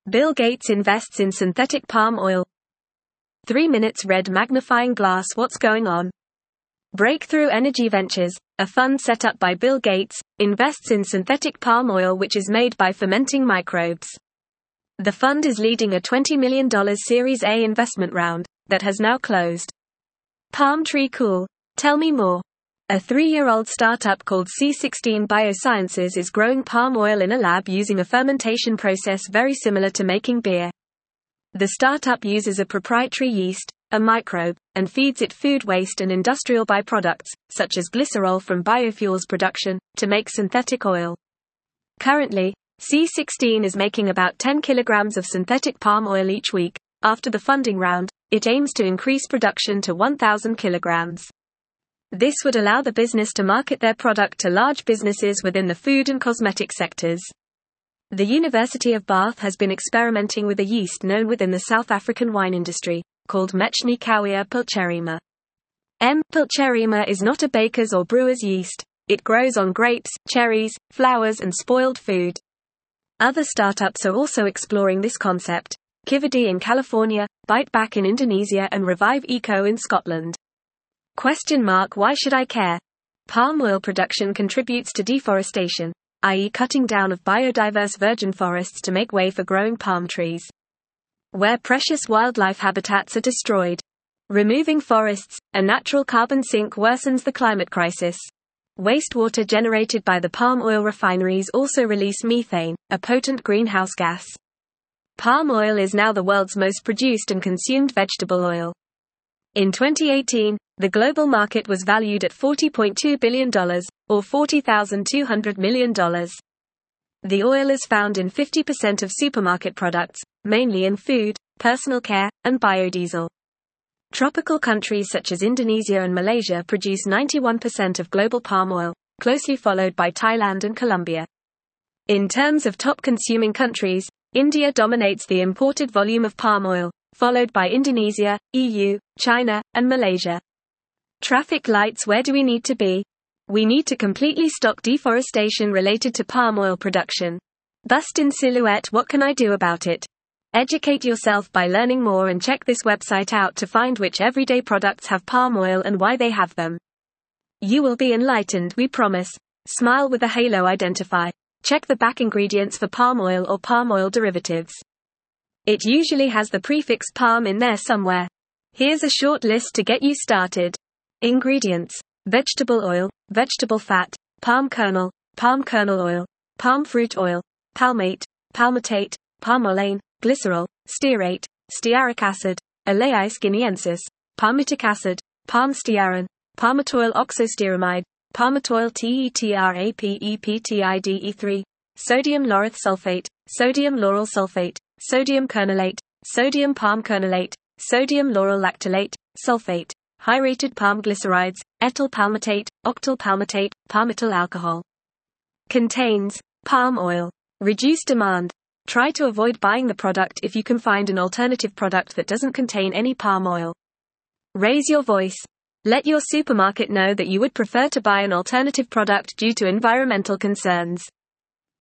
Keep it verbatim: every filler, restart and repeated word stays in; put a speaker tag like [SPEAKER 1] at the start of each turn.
[SPEAKER 1] Bill Gates invests in synthetic palm oil. three minutes red magnifying glass. What's going on? Breakthrough Energy Ventures, a fund set up by Bill Gates, invests in synthetic palm oil which is made by fermenting microbes. The fund is leading a twenty million dollars Series A investment round that has now closed. Palm tree cool. Tell me more. A three-year-old startup called C sixteen Biosciences is growing palm oil in a lab using a fermentation process very similar to making beer. The startup uses a proprietary yeast, a microbe, and feeds it food waste and industrial byproducts, such as glycerol from biofuels production, to make synthetic oil. Currently, C sixteen is making about ten kilograms of synthetic palm oil each week. After the funding round, it aims to increase production to one thousand kilograms. This would allow the business to market their product to large businesses within the food and cosmetic sectors. The University of Bath has been experimenting with a yeast known within the South African wine industry, called Mechni Kawia Pilcherima. M. Pilcherima is not a baker's or brewer's yeast. It grows on grapes, cherries, flowers and spoiled food. Other startups are also exploring this concept. Kividi in California, Biteback in Indonesia and Revive Eco in Scotland. Question mark Why should I care? Palm oil production contributes to deforestation, that is cutting down of biodiverse virgin forests to make way for growing palm trees. Where precious wildlife habitats are destroyed. Removing forests, a natural carbon sink worsens the climate crisis. Wastewater generated by the palm oil refineries also release methane, a potent greenhouse gas. Palm oil is now the world's most produced and consumed vegetable oil. In twenty eighteen, the global market was valued at forty point two billion dollars, or forty thousand two hundred million dollars. The oil is found in fifty percent of supermarket products, mainly in food, personal care, and biodiesel. Tropical countries such as Indonesia and Malaysia produce ninety-one percent of global palm oil, closely followed by Thailand and Colombia. In terms of top consuming countries, India dominates the imported volume of palm oil, followed by Indonesia, E U, China, and Malaysia. Traffic lights. Where do we need to be? We need to completely stop deforestation related to palm oil production. Bust in silhouette. What can I do about it? Educate yourself by learning more and check this website out to find which everyday products have palm oil and why they have them. You will be enlightened, we promise. Smile with a halo. Identify. Check the back ingredients for palm oil or palm oil derivatives. It usually has the prefix palm in there somewhere. Here's a short list to get you started. Ingredients: vegetable oil, vegetable fat, palm kernel, palm kernel oil, palm fruit oil, palmate, palmitate, palmolane, glycerol, stearate, stearic acid, Elaeis guineensis, palmitic acid, palm stearin, palmitoyl oxostearamide, palmitoyl tetrapeptide three, sodium lauryl sulfate, sodium lauryl sulfate, sodium kernelate, sodium palm kernelate, sodium lauryl lactylate, sulfate, high-rated palm glycerides, ethyl palmitate, octyl palmitate, palmityl alcohol. Contains palm oil. Reduce demand. Try to avoid buying the product if you can find an alternative product that doesn't contain any palm oil. Raise your voice. Let your supermarket know that you would prefer to buy an alternative product due to environmental concerns.